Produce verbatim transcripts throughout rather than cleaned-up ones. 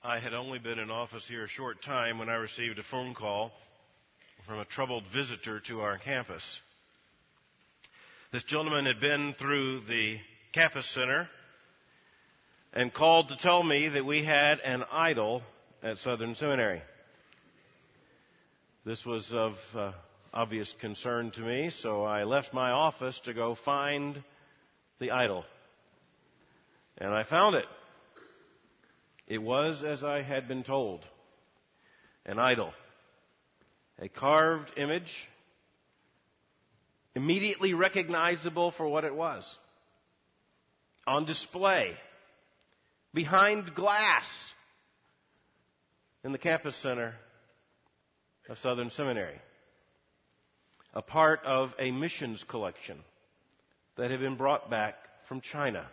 I had only been in office here a short time when I received a phone call from a troubled visitor to our campus. This gentleman had been through the campus center and called to tell me that we had an idol at Southern Seminary. This was of uh, obvious concern to me, so I left my office to go find the idol. And I found it. It was as I had been told, an idol, a carved image, immediately recognizable for what it was, on display, behind glass, in the campus center of Southern Seminary, a part of a missions collection that had been brought back from China.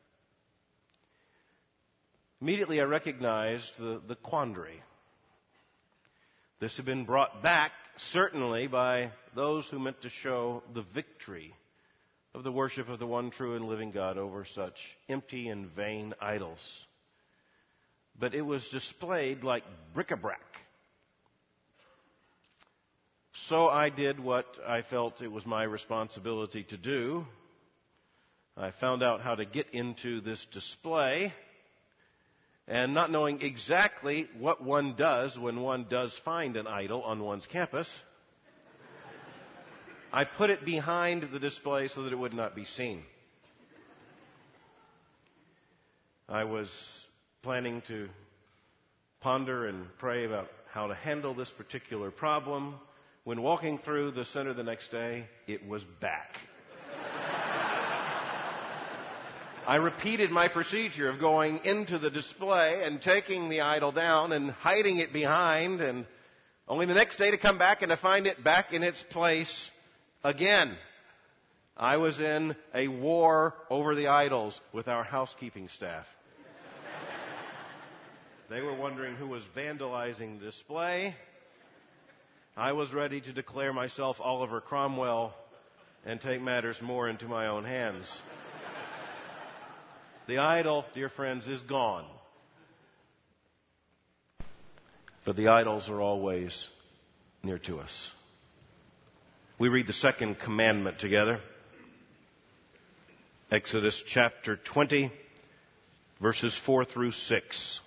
Immediately I recognized the, the quandary. This had been brought back, certainly, by those who meant to show the victory of the worship of the one true and living God over such empty and vain idols. But it was displayed like bric-a-brac. So I did what I felt it was my responsibility to do. I found out how to get into this display. And not knowing exactly what one does when one does find an idol on one's campus, I put it behind the display so that it would not be seen. I was planning to ponder and pray about how to handle this particular problem. When walking through the center the next day, it was back. I repeated my procedure of going into the display and taking the idol down and hiding it behind, and only the next day to come back and to find it back in its place again. I was in a war over the idols with our housekeeping staff. They were wondering who was vandalizing the display. I was ready to declare myself Oliver Cromwell and take matters more into my own hands. The idol, dear friends, is gone. But the idols are always near to us. We read the second commandment together. Exodus chapter twenty, verses four through six.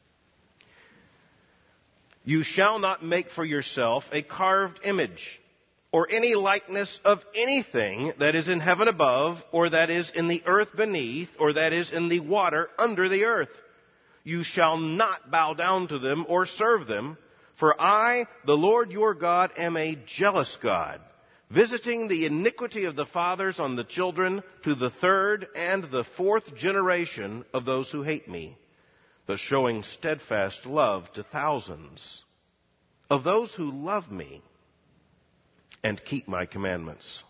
You shall not make for yourself a carved image, or any likeness of anything that is in heaven above, or that is in the earth beneath, or that is in the water under the earth. You shall not bow down to them or serve them, for I, the Lord your God, am a jealous God, visiting the iniquity of the fathers on the children to the third and the fourth generation of those who hate me, but showing steadfast love to thousands of those who love me and keep my commandments.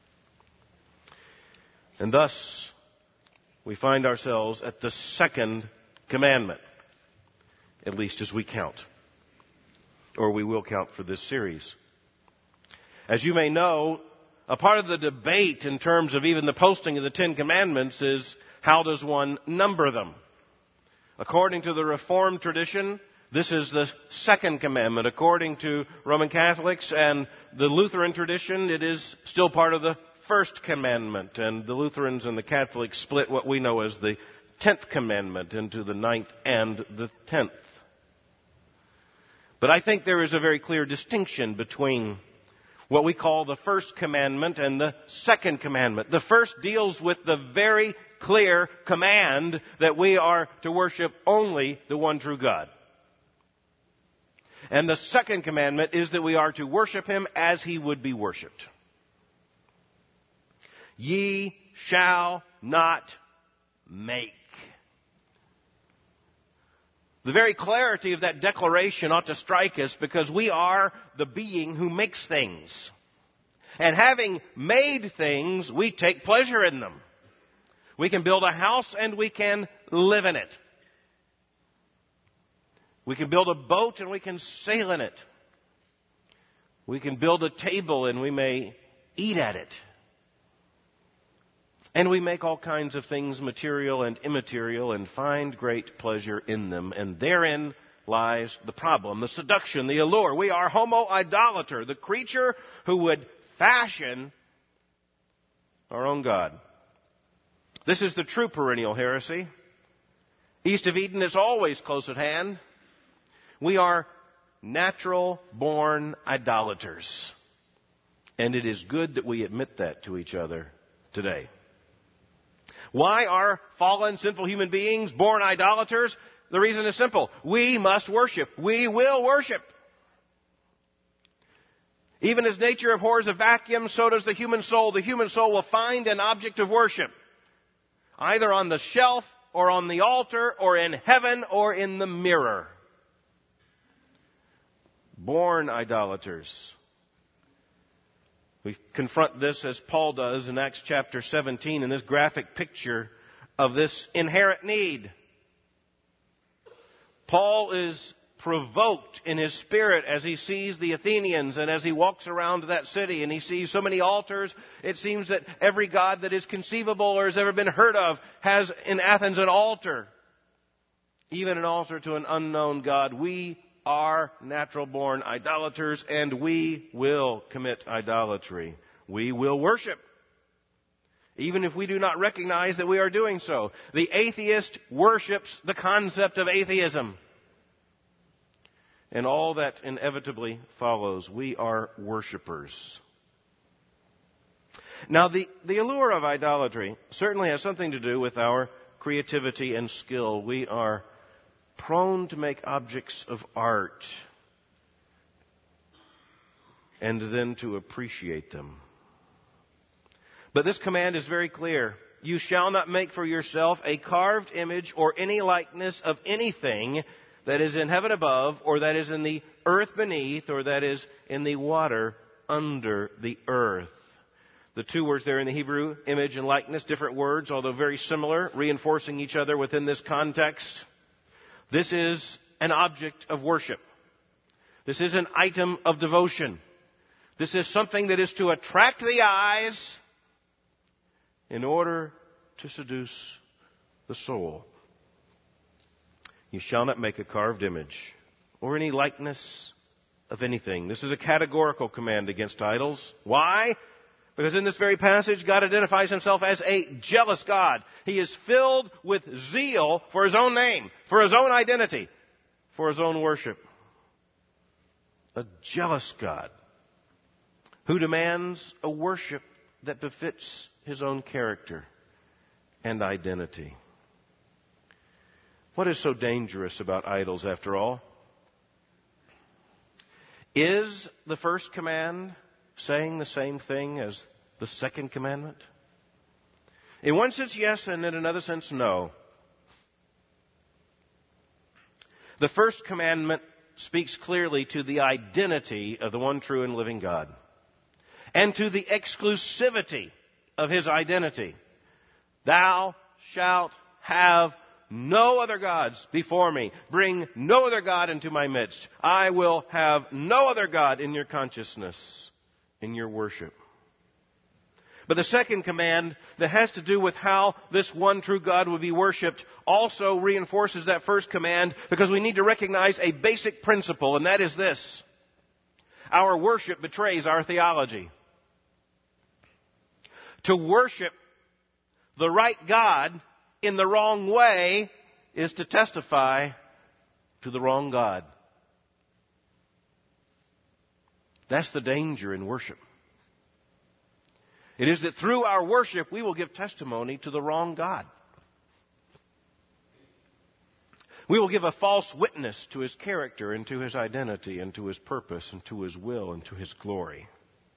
And thus, we find ourselves at the second commandment, at least as we count, or we will count for this series. As you may know, a part of the debate in terms of even the posting of the Ten Commandments is how does one number them? According to the Reformed tradition, this is the second commandment. According to Roman Catholics and the Lutheran tradition, it is still part of the first commandment. And the Lutherans and the Catholics split what we know as the tenth commandment into the ninth and the tenth. But I think there is a very clear distinction between what we call the first commandment and the second commandment. The first deals with the very clear command that we are to worship only the one true God. And the second commandment is that we are to worship Him as He would be worshipped. Ye shall not make. The very clarity of that declaration ought to strike us because we are the being who makes things. And having made things, we take pleasure in them. We can build a house and we can live in it. We can build a boat and we can sail in it. We can build a table and we may eat at it. And we make all kinds of things material and immaterial and find great pleasure in them. And therein lies the problem, the seduction, the allure. We are homo idolater, the creature who would fashion our own God. This is the true perennial heresy. East of Eden is always close at hand. We are natural-born idolaters. And it is good that we admit that to each other today. Why are fallen, sinful human beings born idolaters? The reason is simple. We must worship. We will worship. Even as nature abhors a vacuum, so does the human soul. The human soul will find an object of worship, either on the shelf or on the altar or in heaven or in the mirror. Born idolaters. We confront this as Paul does in Acts chapter seventeen in this graphic picture of this inherent need. Paul is provoked in his spirit as he sees the Athenians and as he walks around that city and he sees so many altars. It seems that every god that is conceivable or has ever been heard of has in Athens an altar. Even an altar to an unknown god. We are natural-born idolaters, and we will commit idolatry. We will worship, even if we do not recognize that we are doing so. The atheist worships the concept of atheism, and all that inevitably follows. We are worshipers. Now, the, the allure of idolatry certainly has something to do with our creativity and skill. We are prone to make objects of art and then to appreciate them. But this command is very clear. You shall not make for yourself a carved image or any likeness of anything that is in heaven above, or that is in the earth beneath, or that is in the water under the earth. The two words there in the Hebrew, image and likeness, different words, although very similar, reinforcing each other within this context. This is an object of worship. This is an item of devotion. This is something that is to attract the eyes in order to seduce the soul. You shall not make a carved image or any likeness of anything. This is a categorical command against idols. Why? Because in this very passage, God identifies himself as a jealous God. He is filled with zeal for his own name, for his own identity, for his own worship. A jealous God who demands a worship that befits his own character and identity. What is so dangerous about idols, after all? Is the first command saying the same thing as the second commandment? In one sense, yes, and in another sense, no. The first commandment speaks clearly to the identity of the one true and living God, and to the exclusivity of his identity. Thou shalt have no other gods before me. Bring no other God into my midst. I will have no other God in your consciousness, in your worship. But the second command that has to do with how this one true God will be worshipped also reinforces that first command, because we need to recognize a basic principle, and that is this. Our worship betrays our theology. To worship the right God in the wrong way is to testify to the wrong God. That's the danger in worship. It is that through our worship we will give testimony to the wrong God. We will give a false witness to his character and to his identity and to his purpose and to his will and to his glory.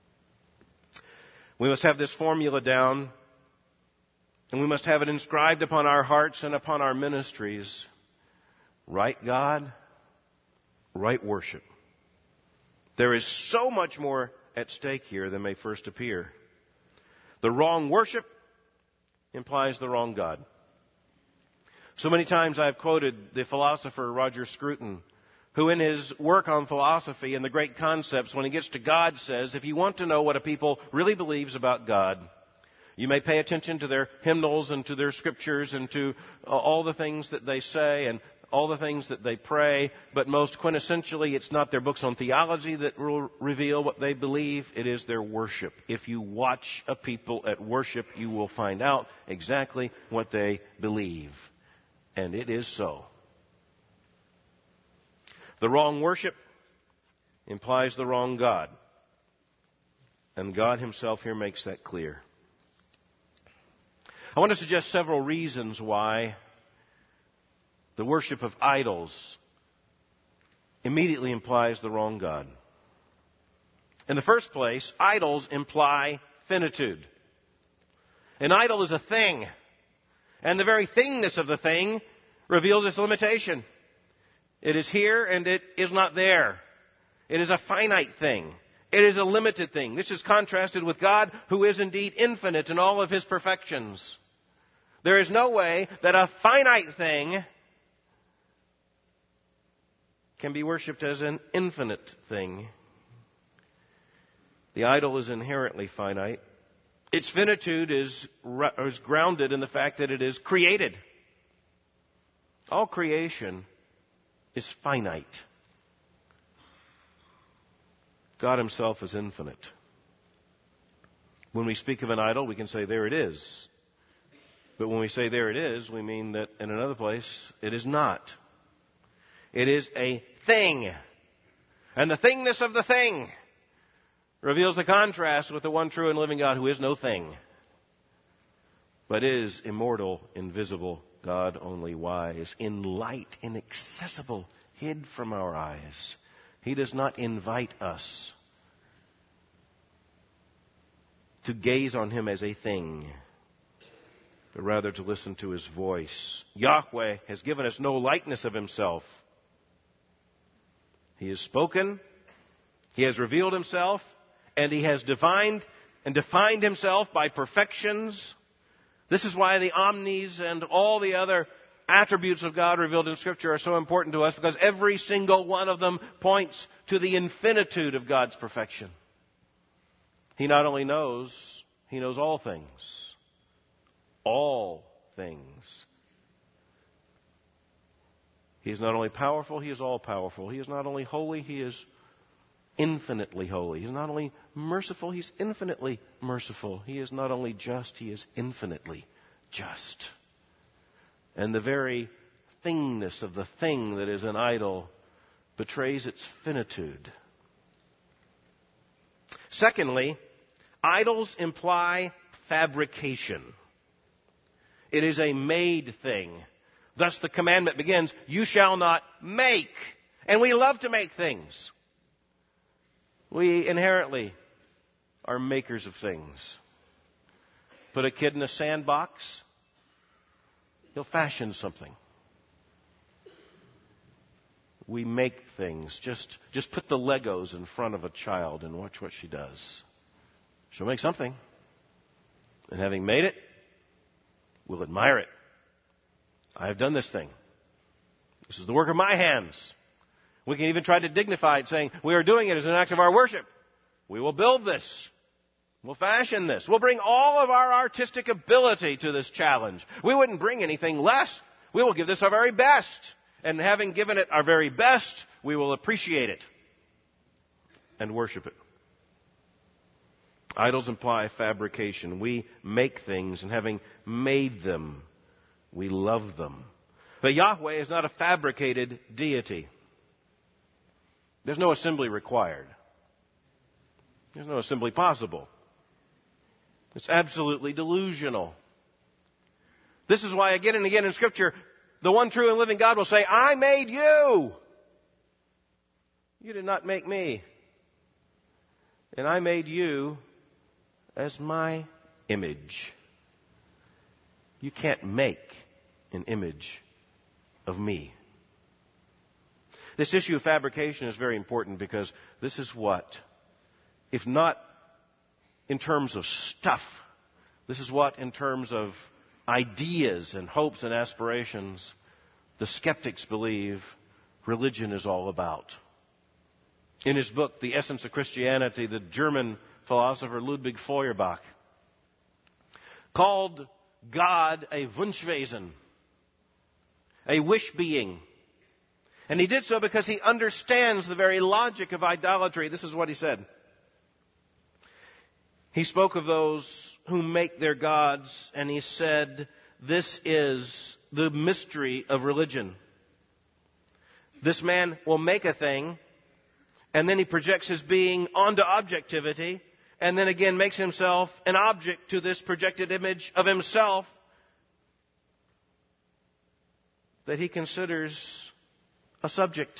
We must have this formula down, and we must have it inscribed upon our hearts and upon our ministries. Right God, right worship. There is so much more at stake here than may first appear. The wrong worship implies the wrong God. So many times I've quoted the philosopher Roger Scruton, who in his work on philosophy and the great concepts, when he gets to God, says, if you want to know what a people really believes about God, You may pay attention to their hymnals and to their scriptures and to uh, all the things that they say and all the things that they pray, but most quintessentially, it's not their books on theology that will reveal what they believe. It is their worship. If you watch a people at worship, you will find out exactly what they believe. And it is so. The wrong worship implies the wrong God. And God himself here makes that clear. I want to suggest several reasons why the worship of idols immediately implies the wrong God. In the first place, idols imply finitude. An idol is a thing, and the very thingness of the thing reveals its limitation. It is here and it is not there. It is a finite thing. It is a limited thing. This is contrasted with God, who is indeed infinite in all of his perfections. There is no way that a finite thing can be worshipped as an infinite thing. The idol is inherently finite. Its finitude is, is grounded in the fact that it is created. All creation is finite. God himself is infinite. When we speak of an idol, we can say, there it is. But when we say there it is, we mean that in another place, it is not. It is a thing. And the thingness of the thing reveals the contrast with the one true and living God, who is no thing, but is immortal, invisible, God only wise, in light, inaccessible, hid from our eyes. He does not invite us to gaze on him as a thing, but rather to listen to his voice. Yahweh has given us no likeness of himself. He has spoken, he has revealed himself, and he has defined and defined himself by perfections. This is why the omnis and all the other attributes of God revealed in Scripture are so important to us, because every single one of them points to the infinitude of God's perfection. He not only knows, he knows all things. All things. He is not only powerful, he is all-powerful. He is not only holy, he is infinitely holy. He is not only merciful, he is infinitely merciful. He is not only just, he is infinitely just. And the very thingness of the thing that is an idol betrays its finitude. Secondly, idols imply fabrication. It is a made thing. Thus the commandment begins, you shall not make. And we love to make things. We inherently are makers of things. Put a kid in a sandbox, he'll fashion something. We make things. Just, just put the Legos in front of a child and watch what she does. She'll make something. And having made it, we'll admire it. I have done this thing. This is the work of my hands. We can even try to dignify it, saying, we are doing it as an act of our worship. We will build this. We'll fashion this. We'll bring all of our artistic ability to this challenge. We wouldn't bring anything less. We will give this our very best. And having given it our very best, we will appreciate it and worship it. Idols imply fabrication. We make things, and having made them, we love them. But Yahweh is not a fabricated deity. There's no assembly required. There's no assembly possible. It's absolutely delusional. This is why again and again in Scripture, the one true and living God will say, I made you. You did not make me. And I made you as my image. You can't make an image of me. This issue of fabrication is very important, because this is what, if not in terms of stuff, this is what, in terms of ideas and hopes and aspirations, the skeptics believe religion is all about. In his book, The Essence of Christianity, the German philosopher Ludwig Feuerbach called God a Wunschwesen, a wish being. And he did so because he understands the very logic of idolatry. This is what he said. He spoke of those who make their gods, and he said, this is the mystery of religion. This man will make a thing, and then he projects his being onto objectivity, and then again makes himself an object to this projected image of himself that he considers a subject.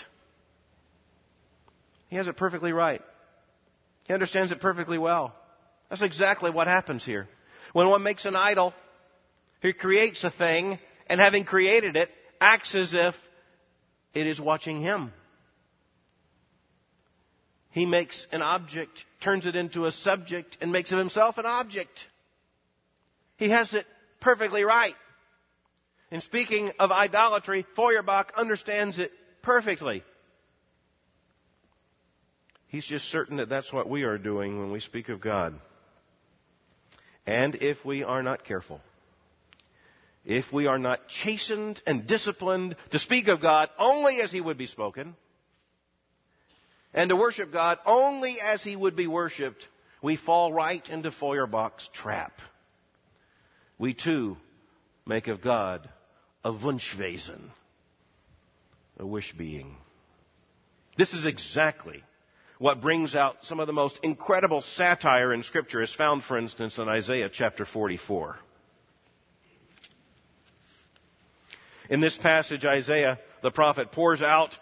He has it perfectly right. He understands it perfectly well. That's exactly what happens here. When one makes an idol, he creates a thing, and having created it, acts as if it is watching him. He makes an object, turns it into a subject, and makes of himself an object. He has it perfectly right. In speaking of idolatry, Feuerbach understands it perfectly. He's just certain that that's what we are doing when we speak of God. And if we are not careful, if we are not chastened and disciplined to speak of God only as He would be spoken, and to worship God only as He would be worshipped, we fall right into Feuerbach's trap. We too make of God a Wunschwesen, a wish being. This is exactly what brings out some of the most incredible satire in Scripture, is found, for instance, in Isaiah chapter forty-four. In this passage, Isaiah, the prophet, pours out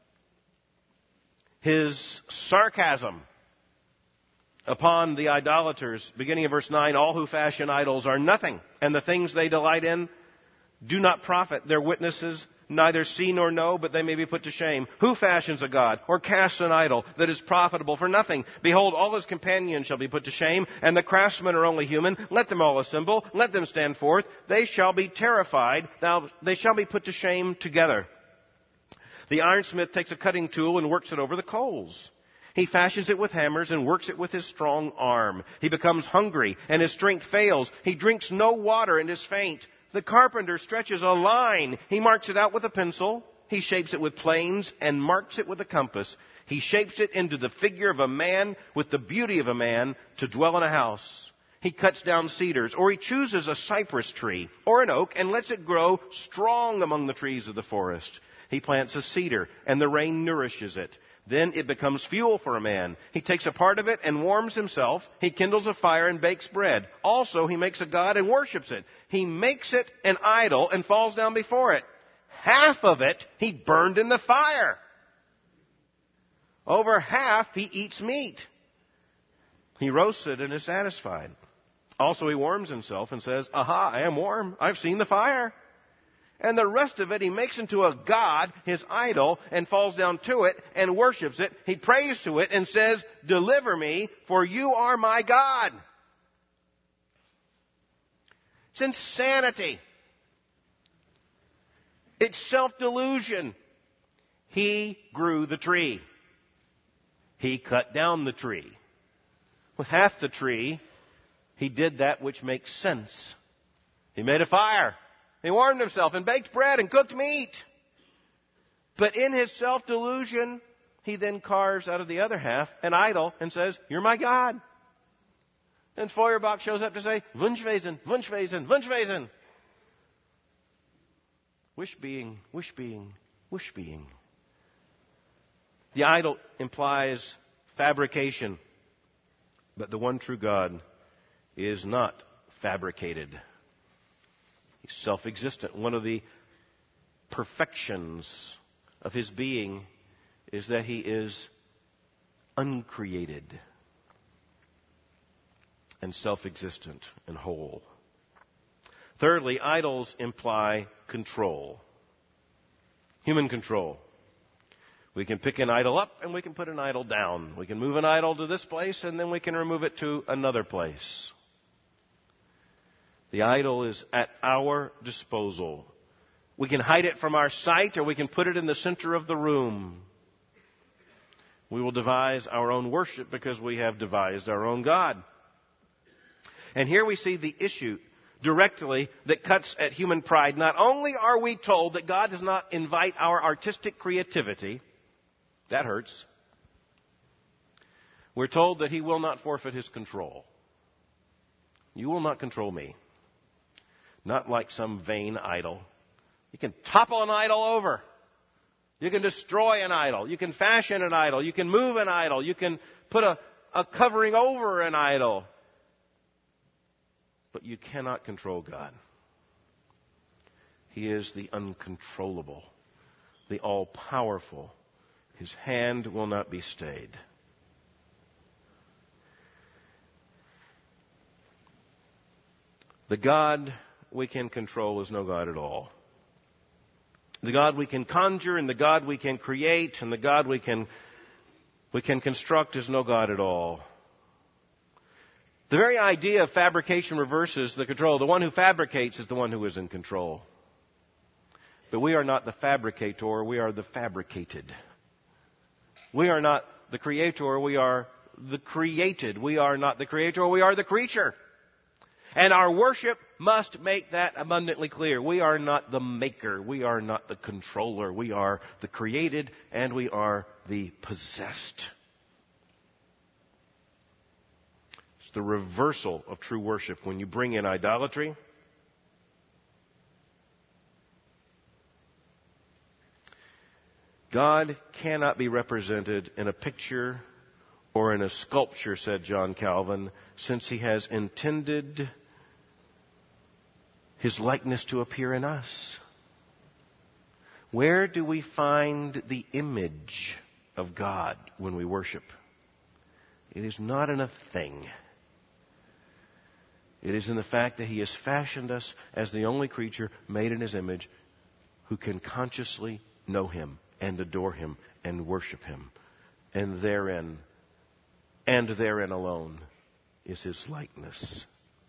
his sarcasm upon the idolaters. Beginning of verse nine, all who fashion idols are nothing, and the things they delight in do not profit. Their witnesses neither see nor know, but they may be put to shame. Who fashions a god, or casts an idol that is profitable for nothing? Behold, all his companions shall be put to shame, and the craftsmen are only human. Let them all assemble, let them stand forth. They shall be terrified, now they shall be put to shame together. The ironsmith takes a cutting tool and works it over the coals. He fashions it with hammers and works it with his strong arm. He becomes hungry, and his strength fails. He drinks no water and is faint. The carpenter stretches a line. He marks it out with a pencil. He shapes it with planes and marks it with a compass. He shapes it into the figure of a man with the beauty of a man to dwell in a house. He cuts down cedars, or he chooses a cypress tree or an oak and lets it grow strong among the trees of the forest. He plants a cedar, and the rain nourishes it. Then it becomes fuel for a man. He takes a part of it and warms himself. He kindles a fire and bakes bread. Also, he makes a god and worships it. He makes it an idol and falls down before it. Half of it he burned in the fire. Over half he eats meat. He roasts it and is satisfied. Also, he warms himself and says, aha, I am warm. I've seen the fire. And the rest of it he makes into a god, his idol, and falls down to it and worships it. He prays to it and says, deliver me, for you are my God. It's insanity. It's self-delusion. He grew the tree. He cut down the tree. With half the tree, he did that which makes sense. He made a fire. He warmed himself and baked bread and cooked meat. But in his self-delusion, he then carves out of the other half an idol and says, you're my God. And Feuerbach shows up to say, Wunschwesen, Wunschwesen, Wunschwesen. Wish being, wish being, wish being. The idol implies fabrication, but the one true God is not fabricated. He's self-existent. One of the perfections of his being is that he is uncreated and self-existent and whole. Thirdly, idols imply control. Human control. We can pick an idol up and we can put an idol down. We can move an idol to this place and then we can remove it to another place. The idol is at our disposal. We can hide it from our sight or we can put it in the center of the room. We will devise our own worship because we have devised our own God. And here we see the issue directly that cuts at human pride. Not only are we told that God does not invite our artistic creativity, that hurts. We're told that He will not forfeit His control. You will not control me. Not like some vain idol. You can topple an idol over. You can destroy an idol. You can fashion an idol. You can move an idol. You can put a, a covering over an idol. But you cannot control God. He is the uncontrollable, the all-powerful. His hand will not be stayed. The God we can control is no God at all. The God we can conjure and the God we can create and the God we can, we can construct is no God at all. The very idea of fabrication reverses the control. The one who fabricates is the one who is in control. But we are not the fabricator, we are the fabricated. We are not the creator, we are the created. We are not the creator, we are the creature. And our worship must make that abundantly clear. We are not the maker. We are not the controller. We are the created and we are the possessed. It's the reversal of true worship when you bring in idolatry. God cannot be represented in a picture or in a sculpture, said John Calvin, since He has intended His likeness to appear in us. Where do we find the image of God when we worship? It is not in a thing. It is in the fact that He has fashioned us as the only creature made in His image who can consciously know Him and adore Him and worship Him. And therein, and therein alone, is His likeness.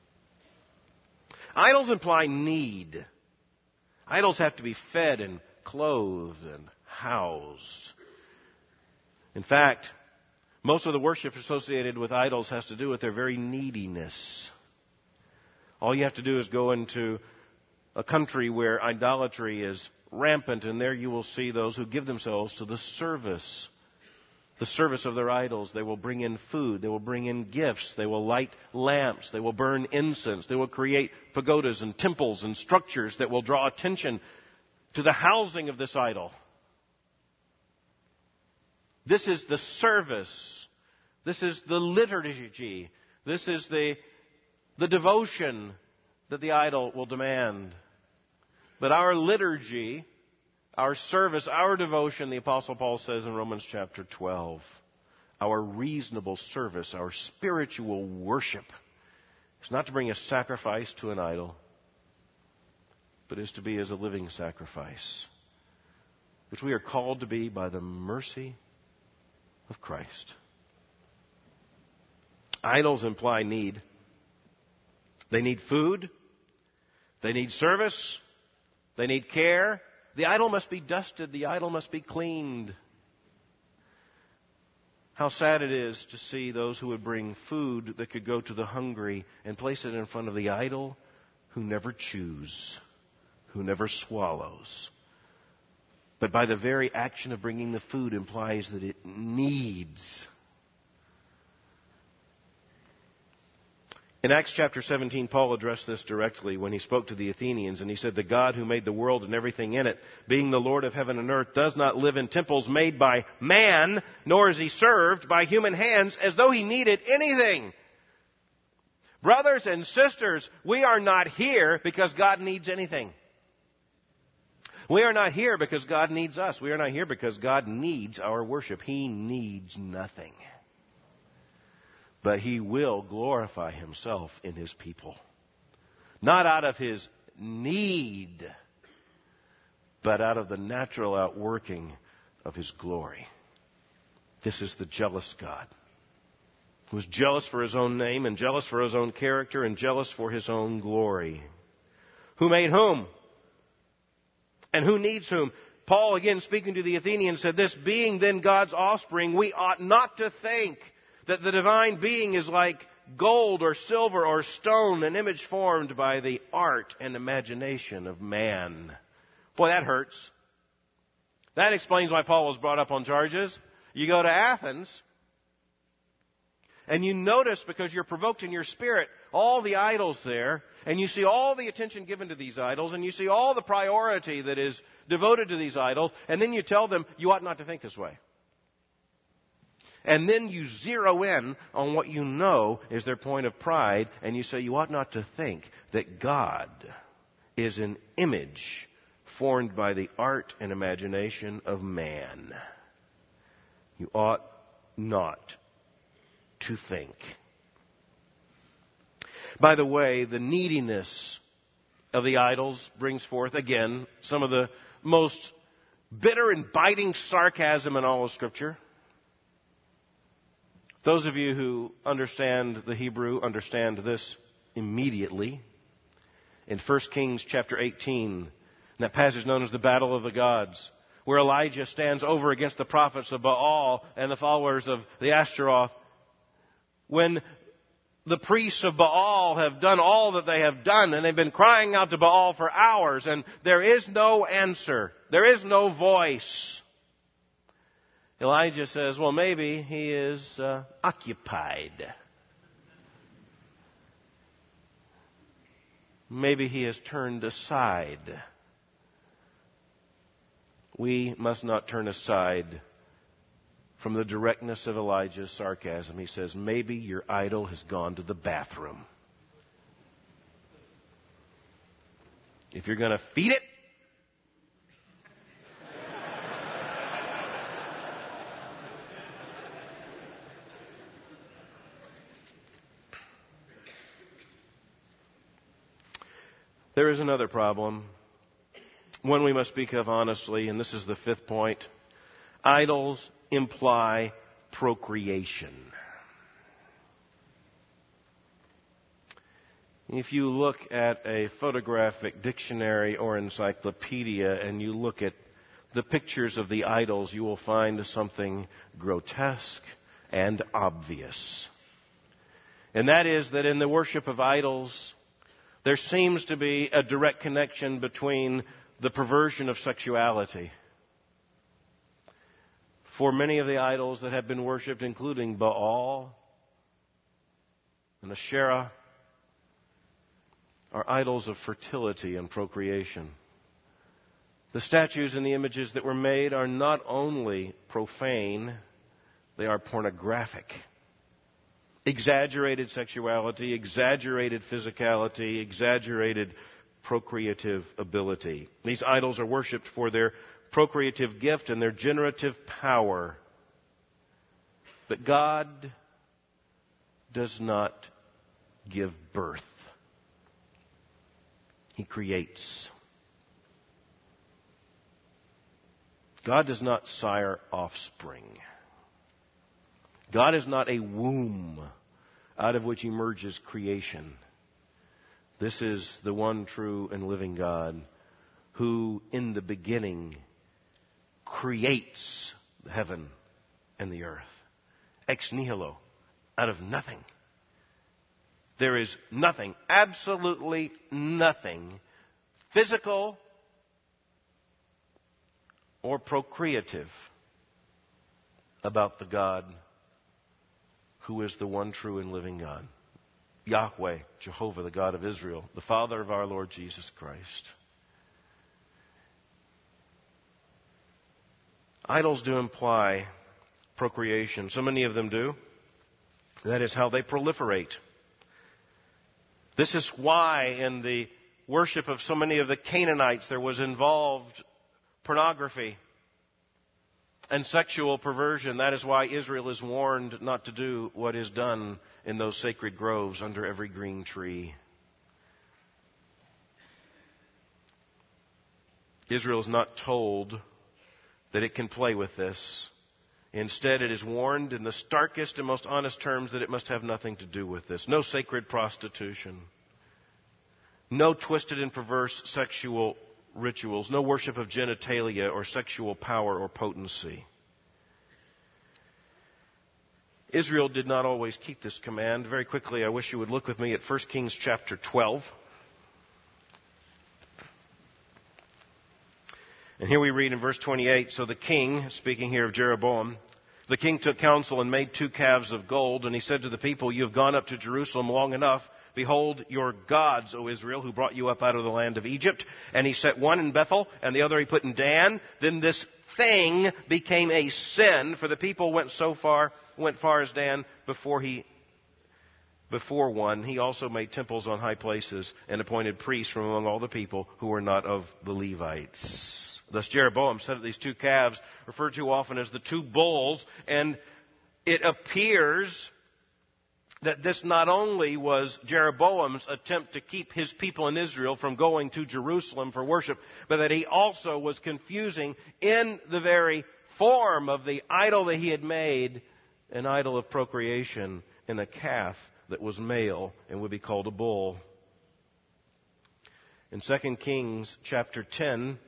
Idols imply need. Idols have to be fed and clothed and housed. In fact, most of the worship associated with idols has to do with their very neediness. All you have to do is go into a country where idolatry is rampant, and there you will see those who give themselves to the service the service of their idols. They will bring in food. They will bring in gifts. They will light lamps. They will burn incense. They will create pagodas and temples and structures that will draw attention to the housing of this idol. This is the service. This is the liturgy. This is the, the devotion that the idol will demand. But our liturgy, our service, our devotion, the Apostle Paul says in Romans chapter twelve, our reasonable service, our spiritual worship, is not to bring a sacrifice to an idol, but is to be as a living sacrifice, which we are called to be by the mercy of Christ. Idols imply need. They need food. They need service. They need care. The idol must be dusted. The idol must be cleaned. How sad it is to see those who would bring food that could go to the hungry and place it in front of the idol who never chews, who never swallows. But by the very action of bringing the food implies that it needs. In Acts chapter seventeen, Paul addressed this directly when he spoke to the Athenians, and he said, "The God who made the world and everything in it, being the Lord of heaven and earth, does not live in temples made by man, nor is He served by human hands as though He needed anything." Brothers and sisters, we are not here because God needs anything. We are not here because God needs us. We are not here because God needs our worship. He needs nothing. But He will glorify Himself in His people. Not out of His need, but out of the natural outworking of His glory. This is the jealous God, who is jealous for His own name and jealous for His own character and jealous for His own glory. Who made whom? And who needs whom? Paul, again speaking to the Athenians, said this, "Being then God's offspring, we ought not to think that the divine being is like gold or silver or stone, an image formed by the art and imagination of man. Boy, that hurts. That explains why Paul was brought up on charges. You go to Athens, and you notice, because you're provoked in your spirit, all the idols there, and you see all the attention given to these idols, and you see all the priority that is devoted to these idols, and then you tell them, you ought not to think this way. And then you zero in on what you know is their point of pride, and you say you ought not to think that God is an image formed by the art and imagination of man. You ought not to think. By the way, the neediness of the idols brings forth, again, some of the most bitter and biting sarcasm in all of Scripture. Those of you who understand the Hebrew understand this immediately. In First Kings chapter eighteen, in that passage known as the Battle of the Gods, where Elijah stands over against the prophets of Baal and the followers of the Ashtaroth, when the priests of Baal have done all that they have done, and they've been crying out to Baal for hours, and there is no answer. There is no voice. Elijah says, well, maybe he is uh, occupied. Maybe he has turned aside. We must not turn aside from the directness of Elijah's sarcasm. He says, maybe your idol has gone to the bathroom. If you're going to feed it, there is another problem, one we must speak of honestly, and this is the fifth point. Idols imply procreation. If you look at a photographic dictionary or encyclopedia and you look at the pictures of the idols, you will find something grotesque and obvious. And that is that in the worship of idols, there seems to be a direct connection between the perversion of sexuality. For many of the idols that have been worshipped, including Baal and Asherah, are idols of fertility and procreation. The statues and the images that were made are not only profane, they are pornographic. Exaggerated sexuality, exaggerated physicality, exaggerated procreative ability. These idols are worshipped for their procreative gift and their generative power. But God does not give birth. He creates. God does not sire offspring. God is not a womb out of which emerges creation. This is the one true and living God who in the beginning creates the heaven and the earth. Ex nihilo, out of nothing. There is nothing, absolutely nothing, physical or procreative about the God who is the one true and living God. Yahweh, Jehovah, the God of Israel, the Father of our Lord Jesus Christ. Idols do imply procreation. So many of them do. That is how they proliferate. This is why in the worship of so many of the Canaanites there was involved pornography and sexual perversion. That is why Israel is warned not to do what is done in those sacred groves under every green tree. Israel is not told that it can play with this. Instead, it is warned in the starkest and most honest terms that it must have nothing to do with this. No sacred prostitution. No twisted and perverse sexual rituals. No worship of genitalia or sexual power or potency. Israel did not always keep this command. Very quickly, I wish you would look with me at First Kings chapter twelve. And here we read in verse twenty-eight, so the king, speaking here of Jeroboam, the king took counsel and made two calves of gold, and he said to the people, you have gone up to Jerusalem long enough. Behold, your gods, O Israel, who brought you up out of the land of Egypt. And he set one in Bethel, and the other he put in Dan. Then this thing became a sin, for the people went so far, went far as Dan before he, before one. He also made temples on high places and appointed priests from among all the people who were not of the Levites. Thus Jeroboam said that these two calves, referred to often as the two bulls, and it appears that this not only was Jeroboam's attempt to keep his people in Israel from going to Jerusalem for worship, but that he also was confusing in the very form of the idol that he had made, an idol of procreation, in a calf that was male and would be called a bull. In Second Kings chapter ten,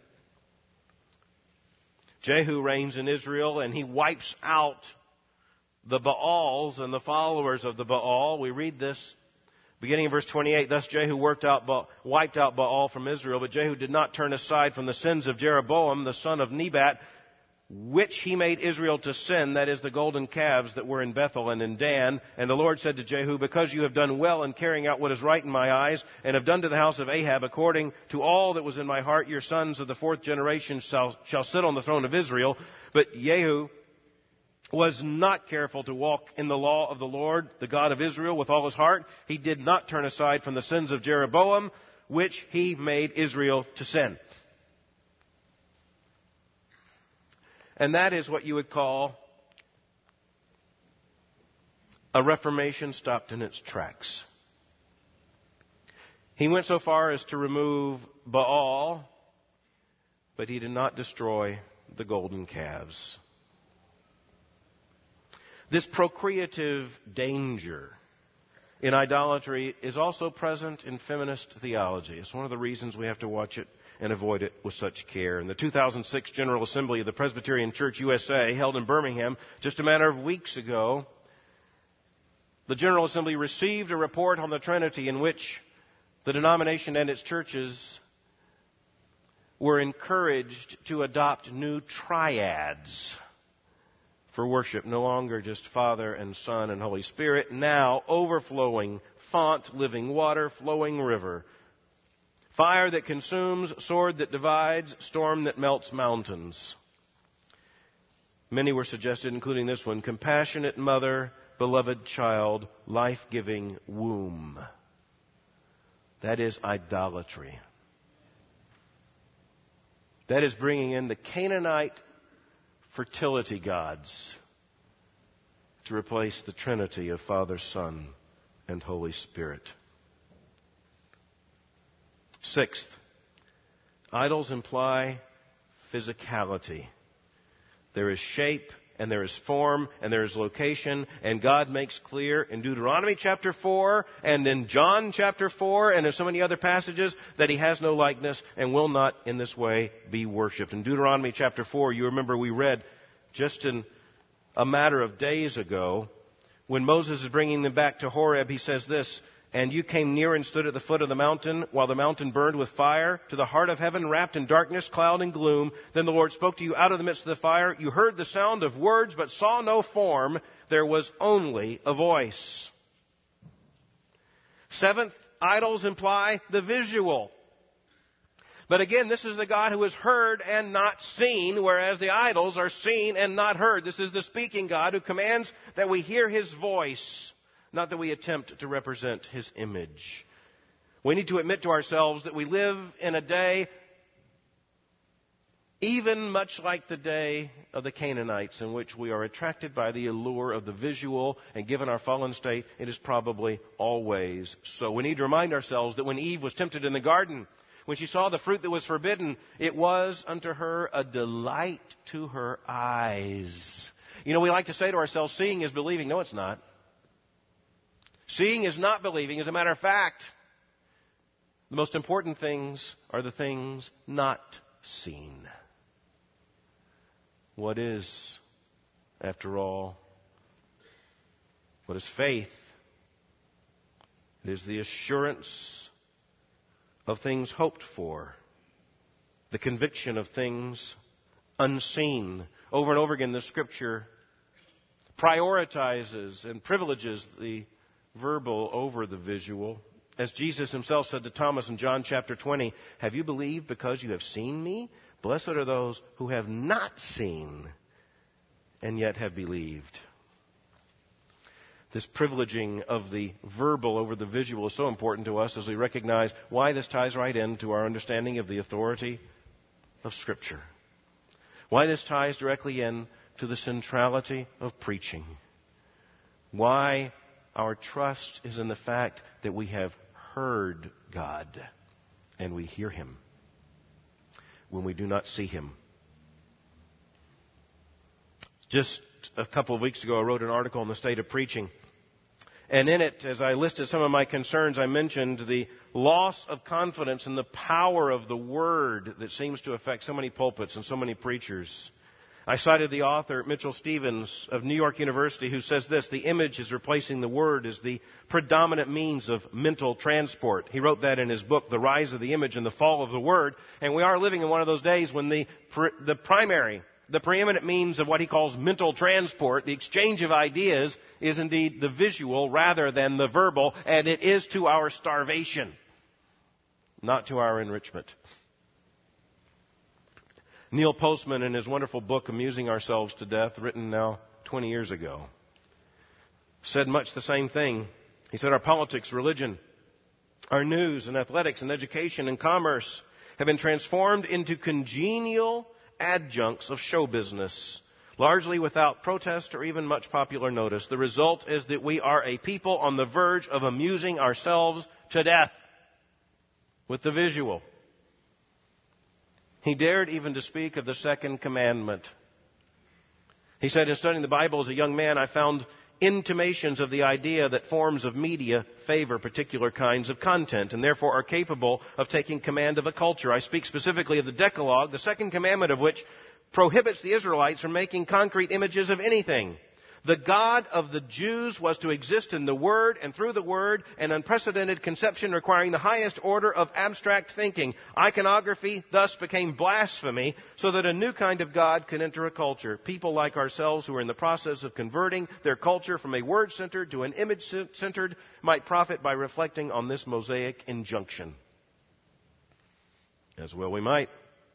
Jehu reigns in Israel and he wipes out the Baals and the followers of the Baal. We read this beginning in verse twenty-eight. Thus Jehu worked out ba- wiped out Baal from Israel, but Jehu did not turn aside from the sins of Jeroboam, the son of Nebat, which he made Israel to sin, that is, the golden calves that were in Bethel and in Dan. And the Lord said to Jehu, because you have done well in carrying out what is right in my eyes, and have done to the house of Ahab according to all that was in my heart, your sons of the fourth generation shall, shall sit on the throne of Israel. But Jehu was not careful to walk in the law of the Lord, the God of Israel, with all his heart. He did not turn aside from the sins of Jeroboam, which he made Israel to sin. And that is what you would call a reformation stopped in its tracks. He went so far as to remove Baal, but he did not destroy the golden calves. This procreative danger in idolatry is also present in feminist theology. It's one of the reasons we have to watch it and avoid it with such care. In the two thousand six General Assembly of the Presbyterian Church U S A, held in Birmingham just a matter of weeks ago, the General Assembly received a report on the Trinity in which the denomination and its churches were encouraged to adopt new triads for worship. No longer just Father and Son and Holy Spirit, now overflowing font, living water, flowing river. Fire that consumes, sword that divides, storm that melts mountains. Many were suggested, including this one: compassionate mother, beloved child, life-giving womb. That is idolatry. That is bringing in the Canaanite fertility gods to replace the Trinity of Father, Son, and Holy Spirit. Sixth, idols imply physicality. There is shape, and there is form, and there is location, and God makes clear in Deuteronomy chapter four, and in John chapter four, and in so many other passages, that He has no likeness and will not in this way be worshipped. In Deuteronomy chapter four, you remember we read just in a matter of days ago, when Moses is bringing them back to Horeb, he says this: and you came near and stood at the foot of the mountain, while the mountain burned with fire, to the heart of heaven, wrapped in darkness, cloud, and gloom. Then the Lord spoke to you out of the midst of the fire. You heard the sound of words, but saw no form. There was only a voice. Seventh, idols imply the visual. But again, this is the God who is heard and not seen, whereas the idols are seen and not heard. This is the speaking God who commands that we hear His voice, not that we attempt to represent His image. We need to admit to ourselves that we live in a day even much like the day of the Canaanites, in which we are attracted by the allure of the visual, and given our fallen state, it is probably always so. We need to remind ourselves that when Eve was tempted in the garden, when she saw the fruit that was forbidden, it was unto her a delight to her eyes. You know, we like to say to ourselves, seeing is believing. No, it's not. Seeing is not believing. As a matter of fact, the most important things are the things not seen. What is, after all, What is faith? It is the assurance of things hoped for, the conviction of things unseen. Over and over again, the Scripture prioritizes and privileges the verbal over the visual. As Jesus himself said to Thomas in John chapter twenty, "Have you believed because you have seen me? Blessed are those who have not seen and yet have believed." This privileging of the verbal over the visual is so important to us as we recognize why this ties right into our understanding of the authority of Scripture. Why this ties directly in to the centrality of preaching. Why our trust is in the fact that we have heard God and we hear Him when we do not see Him. Just a couple of weeks ago, I wrote an article on the state of preaching. And in it, as I listed some of my concerns, I mentioned the loss of confidence in the power of the Word that seems to affect so many pulpits and so many preachers. I cited the author, Mitchell Stevens of New York University, who says this: the image is replacing the Word as the predominant means of mental transport. He wrote that in his book, The Rise of the Image and the Fall of the Word. And we are living in one of those days when the, the primary The preeminent means of what he calls mental transport, the exchange of ideas, is indeed the visual rather than the verbal, and it is to our starvation, not to our enrichment. Neil Postman, in his wonderful book, Amusing Ourselves to Death, written now twenty years ago, said much the same thing. He said, our politics, religion, our news and athletics and education and commerce have been transformed into congenial adjuncts of show business, largely without protest or even much popular notice. The result is that we are a people on the verge of amusing ourselves to death with the visual. He dared even to speak of the second commandment. He said, in studying the Bible as a young man, I found intimations of the idea that forms of media favor particular kinds of content and therefore are capable of taking command of a culture. I speak specifically of the Decalogue, the second commandment of which prohibits the Israelites from making concrete images of anything. The God of the Jews was to exist in the Word, and through the Word, an unprecedented conception requiring the highest order of abstract thinking. Iconography thus became blasphemy, so that a new kind of God could enter a culture. People like ourselves who are in the process of converting their culture from a word-centered to an image-centered might profit by reflecting on this Mosaic injunction. As well we might.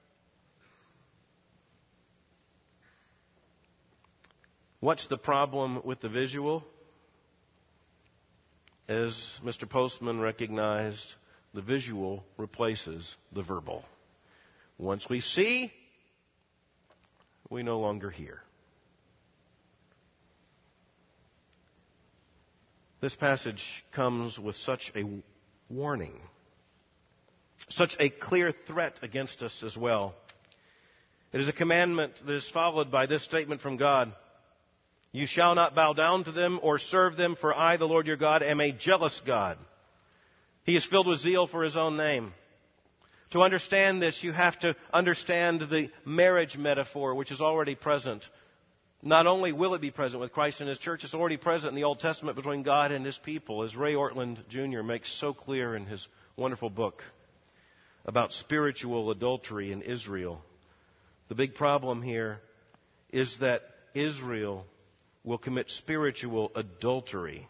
What's the problem with the visual? As Mister Postman recognized, the visual replaces the verbal. Once we see, we no longer hear. This passage comes with such a warning, such a clear threat against us as well. It is a commandment that is followed by this statement from God: you shall not bow down to them or serve them, for I, the Lord your God, am a jealous God. He is filled with zeal for His own name. To understand this, you have to understand the marriage metaphor, which is already present. Not only will it be present with Christ and His church, it's already present in the Old Testament between God and His people, as Ray Ortland Junior makes so clear in his wonderful book about spiritual adultery in Israel. The big problem here is that Israel will commit spiritual adultery.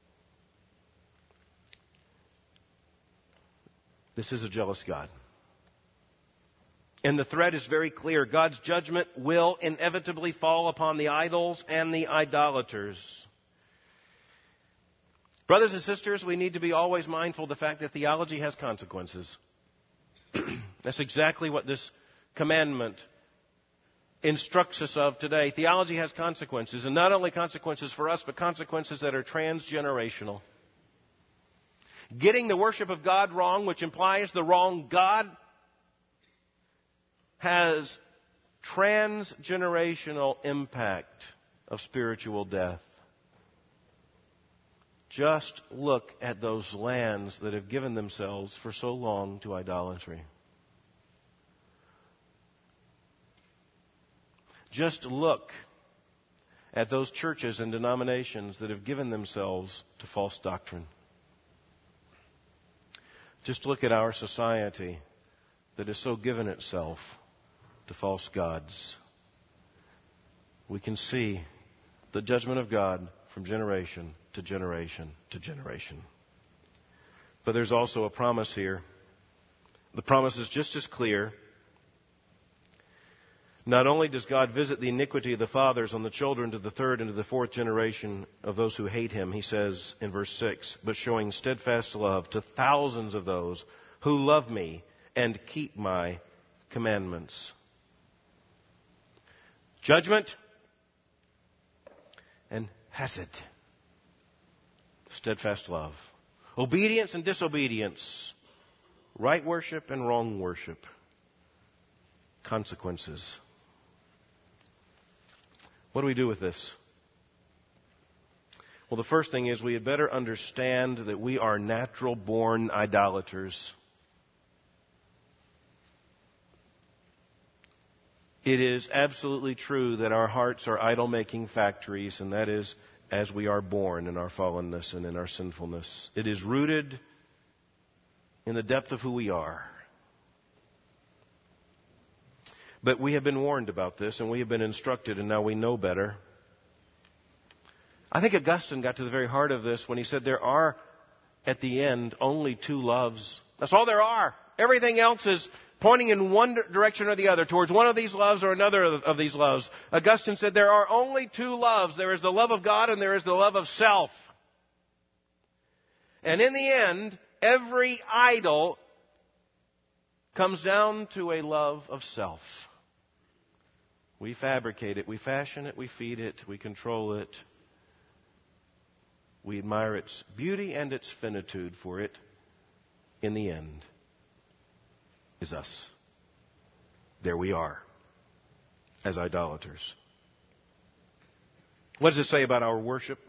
This is a jealous God. And the threat is very clear. God's judgment will inevitably fall upon the idols and the idolaters. Brothers and sisters, we need to be always mindful of the fact that theology has consequences. That's exactly what this commandment instructs us of today. Theology has consequences, and not only consequences for us, but consequences that are transgenerational. Getting the worship of God wrong, which implies the wrong God, has transgenerational impact of spiritual death. Just look at those lands that have given themselves for so long to idolatry. Just look at those churches and denominations that have given themselves to false doctrine. Just look at our society that has so given itself to false gods. We can see the judgment of God from generation to generation to generation. But there's also a promise here. The promise is just as clear. Not only does God visit the iniquity of the fathers on the children to the third and to the fourth generation of those who hate him, he says in verse six, but showing steadfast love to thousands of those who love me and keep my commandments. Judgment and hesed. Steadfast love. Obedience and disobedience. Right worship and wrong worship. Consequences. What do we do with this? Well, the first thing is we had better understand that we are natural-born idolaters. It is absolutely true that our hearts are idol-making factories, and that is as we are born in our fallenness and in our sinfulness. It is rooted in the depth of who we are. But we have been warned about this, and we have been instructed, and now we know better. I think Augustine got to the very heart of this when he said there are, at the end, only two loves. That's all there are. Everything else is pointing in one direction or the other, towards one of these loves or another of these loves. Augustine said there are only two loves. There is the love of God and there is the love of self. And in the end, every idol comes down to a love of self. We fabricate it, we fashion it, we feed it, we control it. We admire its beauty and its finitude, for it, in the end, is us. There we are, as idolaters. What does it say about our worship?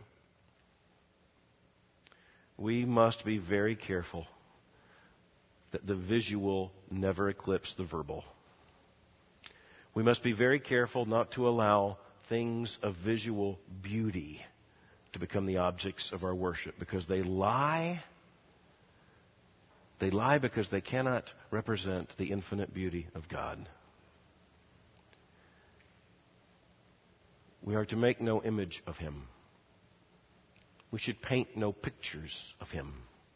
We must be very careful that the visual never eclipse the verbal. We must be very careful not to allow things of visual beauty to become the objects of our worship, because they lie. They lie because they cannot represent the infinite beauty of God. We are to make no image of him. We should paint no pictures of him.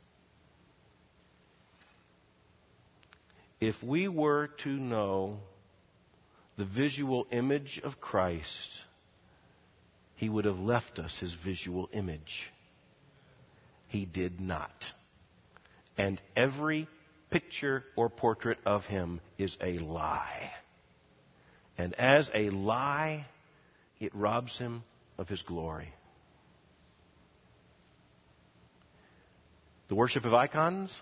If we were to know the visual image of Christ, he would have left us his visual image. He did not. And every picture or portrait of him is a lie. And as a lie, it robs him of his glory. The worship of icons,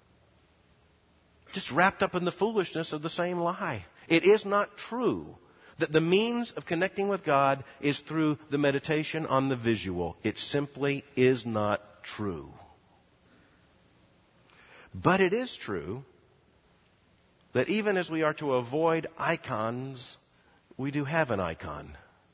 just wrapped up in the foolishness of the same lie. It is not true that the means of connecting with God is through the meditation on the visual. It simply is not true. But it is true that even as we are to avoid icons, we do have an icon.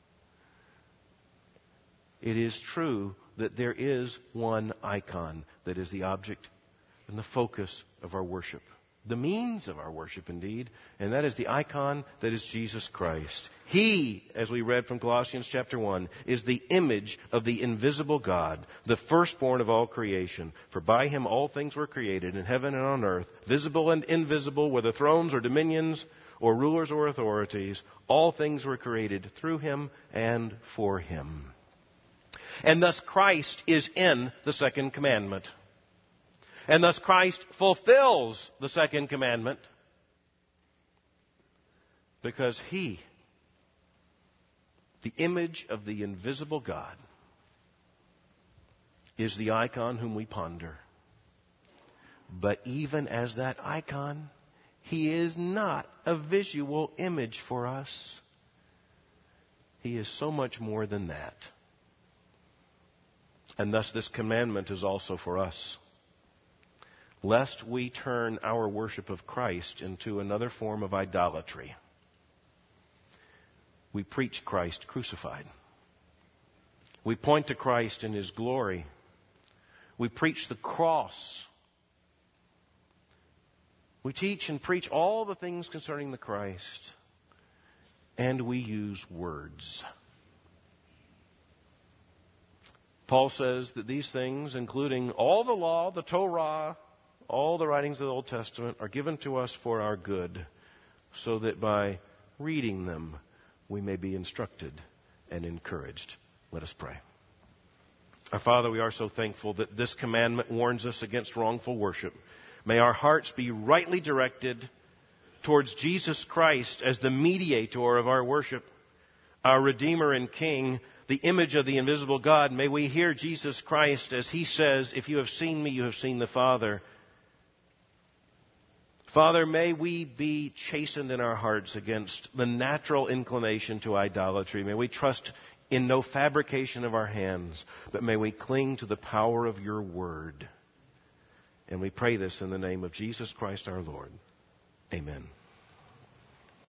It is true that there is one icon that is the object and the focus of our worship. The means of our worship, indeed, and that is the icon that is Jesus Christ. He, as we read from Colossians chapter one, is the image of the invisible God, the firstborn of all creation. For by him all things were created, in heaven and on earth, visible and invisible, whether thrones or dominions or rulers or authorities. All things were created through him and for him. And thus Christ is in the second commandment. And thus Christ fulfills the second commandment because he, the image of the invisible God, is the icon whom we ponder. But even as that icon, he is not a visual image for us. He is so much more than that. And thus this commandment is also for us. Lest we turn our worship of Christ into another form of idolatry. We preach Christ crucified. We point to Christ and His glory. We preach the cross. We teach and preach all the things concerning the Christ. And we use words. Paul says that these things, including all the law, the Torah, all the writings of the Old Testament, are given to us for our good, so that by reading them we may be instructed and encouraged. Let us pray. Our Father, we are so thankful that this commandment warns us against wrongful worship. May our hearts be rightly directed towards Jesus Christ as the mediator of our worship, our Redeemer and King, the image of the invisible God. May we hear Jesus Christ as He says, "If you have seen me, you have seen the Father." Father, may we be chastened in our hearts against the natural inclination to idolatry. May we trust in no fabrication of our hands, but may we cling to the power of your word. And we pray this in the name of Jesus Christ our Lord. Amen.